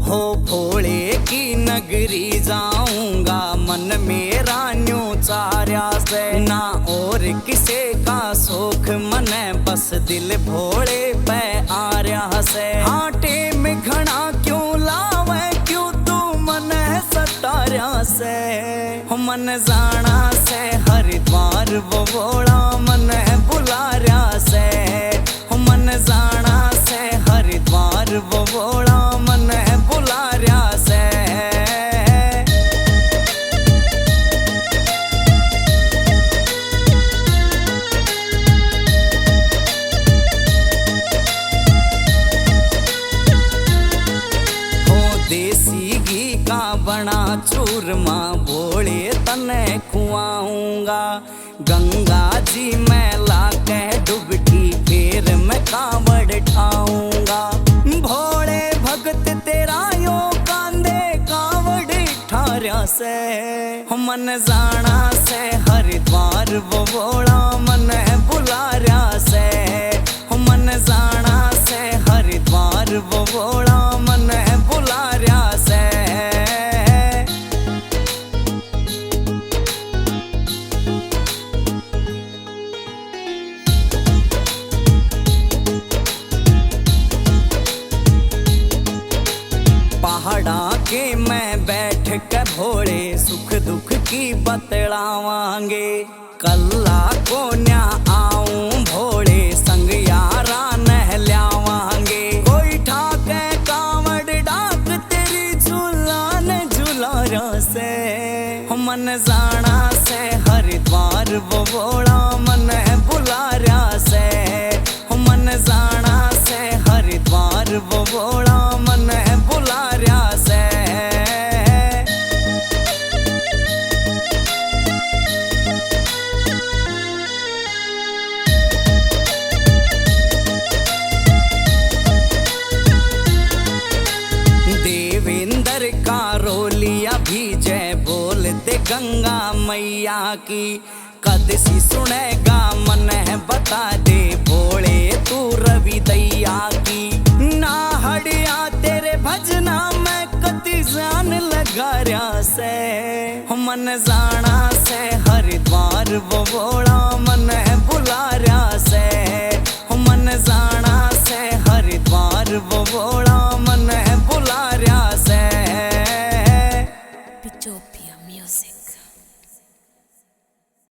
हो भोले की नगरी जाऊंगा, मन मेरा न्यू चार्या से ना और किसे का सुख मने, बस दिल भोले पे आर्या से। हाटे में घना क्यों लावे, क्यों तू मन सतार्या से। हो मन जाना से हरिद्वार वो बोला मन बुलार्या से। हो मन जाना से हरिद्वार वो बोला मन बुलार्या से। देसी घी का बना चूरमा भोले तने खुआऊंगा, गंगा जी में लाके डुबकी फिर मैं कांवड़ ठाऊंगा। भोले भगत तेरा यो कांदे कांवड़ ठार्या से। मन जाना से हरिद्वार वो बोला मन बुलार्या से। मन जाना से हरिद्वार वो बोला मन बुलार्या से। पहाड़ा के मैं बैठ के भोले सुख दुख की बतलावांगे। कल्ला को न्या आऊं भोले संग यारा नहलावांगे। कोई ठाके कांवड़ डाक तेरी झूलान झूलारा से। मन जाना से हरिद्वार वो बोला मन बुलार्या से। मन जाना से हरिद्वार वो बोला मन बुलार्या से। देवेंद्र का रोलिया भी जय बोलते गंगा मैया की। कद सी सुनेगा मन है बता दे भोले तू रवि दैया की। ना हड़िया तेरे भजना मैं कति जान लगार्या से। मन जाना से हरिद्वार वो बोला